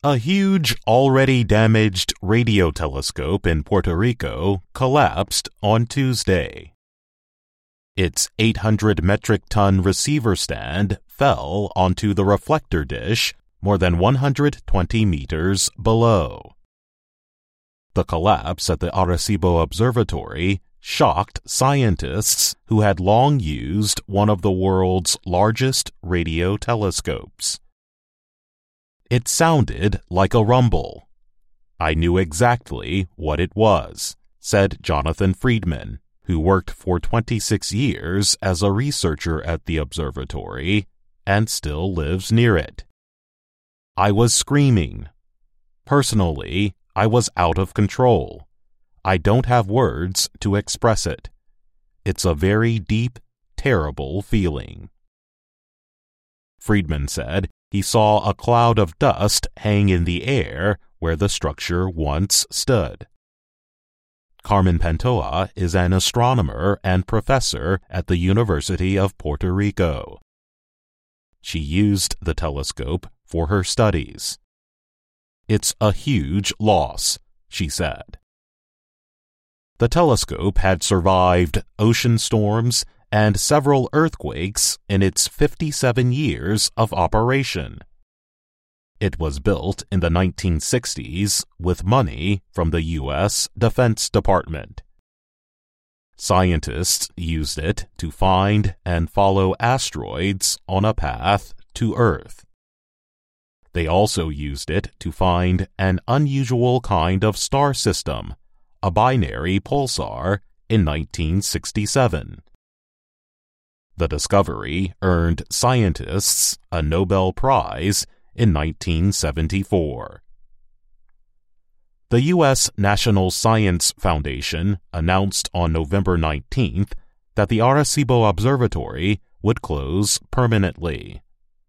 A huge, already damaged radio telescope in Puerto Rico collapsed on Tuesday. Its 800 metric ton receiver stand fell onto the reflector dish more than 120 meters below. The collapse at the Arecibo Observatory shocked scientists who had long used one of the world's largest radio telescopes. It sounded like a rumble. I knew exactly what it was, said Jonathan Friedman, who worked for 26 years as a researcher at the observatory and still lives near it. I was screaming. Personally, I was out of control. I don't have words to express it. It's a very deep, terrible feeling. Friedman said he saw a cloud of dust hang in the air where the structure once stood. Carmen Pantoja is an astronomer and professor at the University of Puerto Rico. She used the telescope for her studies. It's a huge loss, she said. The telescope had survived ocean storms and several earthquakes in its 57 years of operation. It was built in the 1960s with money from the U.S. Defense Department. Scientists used it to find and follow asteroids on a path to Earth. They also used it to find an unusual kind of star system, a binary pulsar, in 1967. The discovery earned scientists a Nobel Prize in 1974. The U.S. National Science Foundation announced on November 19th that the Arecibo Observatory would close permanently.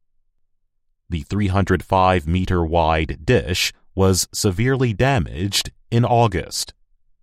The 305-meter-wide dish was severely damaged in August.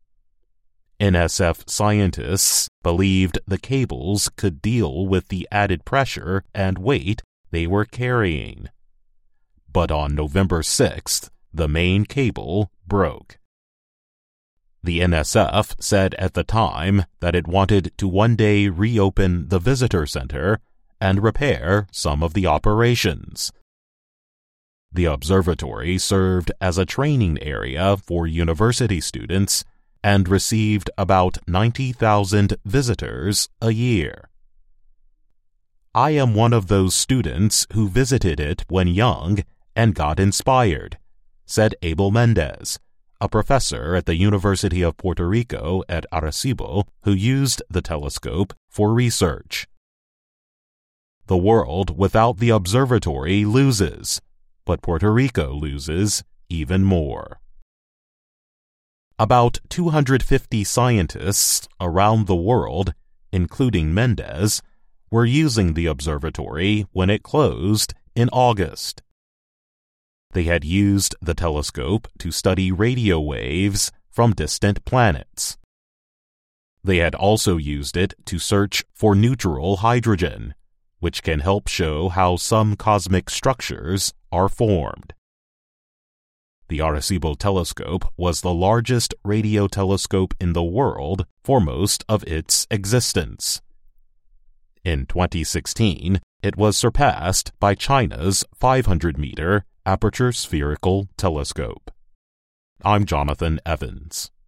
NSF scientists believed the cables could deal with the added pressure and weight they were carrying. But on November 6th, the main cable broke. The NSF said at the time that it wanted to one day reopen the visitor center and repair some of the operations. The observatory served as a training area for university students and received about 90,000 visitors a year. I am one of those students who visited it when young and got inspired, said Abel Mendez, a professor at the University of Puerto Rico at Arecibo who used the telescope for research. The world without the observatory loses, but Puerto Rico loses even more. About 250 scientists around the world, including Mendez, were using the observatory when it closed in August. They had used the telescope to study radio waves from distant planets. They had also used it to search for neutral hydrogen, which can help show how some cosmic structures are formed. The Arecibo telescope was the largest radio telescope in the world for most of its existence. In 2016, it was surpassed by China's 500-meter aperture spherical telescope. I'm Jonathan Evans.